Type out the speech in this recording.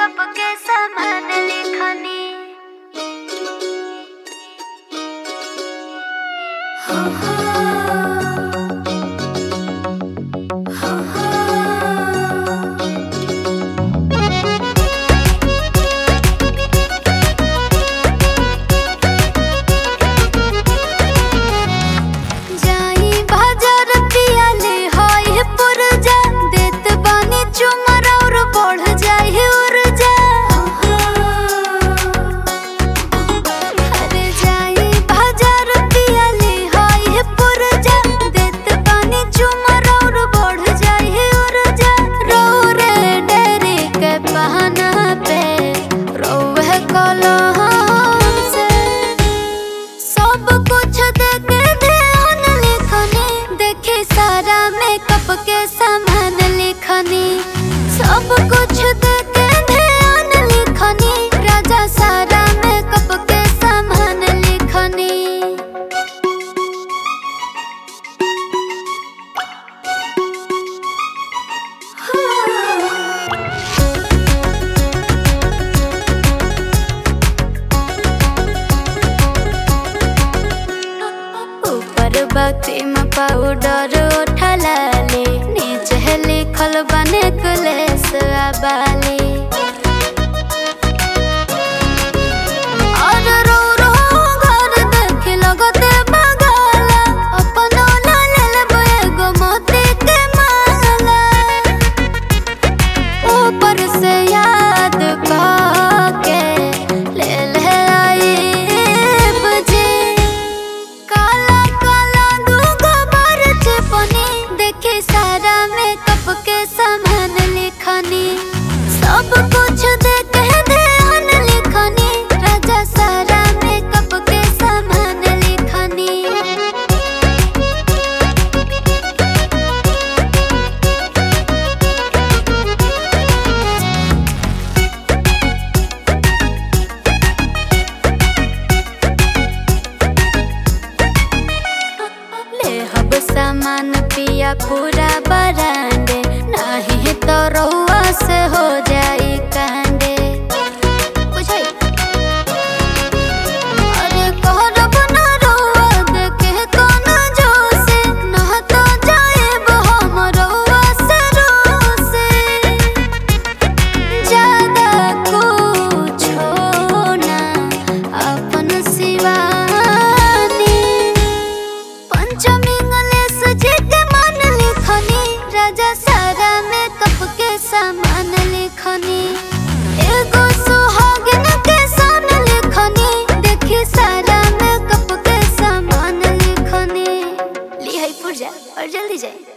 Makeup के सामान लिखनी। मेकअप के सामान लिखनी, सब कुछ देके ध्यान लिखनी। राजा सारा मेकअप के सामान लिखनी। ऊपर क्रीम पाउडर उठलाले, नीचे लिखल बने नेकलेस बाली। और रो रो घर देख लगते बगाला, अपनो ला लेबो एगो मोती के माला। ऊपर से याद करके ले आई बजे काला काला दूगो बार छिपनी। देखे सारा मेकअप के सामान लिखनी, सब कुछ देके ध्यान लिखनी। राजा सारा मेकअप के सामान लिखनी। ले हब सामान पिया पूरा बरांडे, नहीं तो रउआ से हो जाई कांडे। अरे कहरब ना रउआ देखे कौन जोसे, ना तो जाएब हम रउआ से रोसे। ज्यादा कुछो ना अपन शिवानी, पंचमी गणेश जी के मान लिखनी। राजा सारा मेकअप के सामान लिखनी, एगो सुहागिन के सान लिखनी। देखी सारा मेकअप के सामान लिखनी। ली है पुरजा और जल्दी जाए।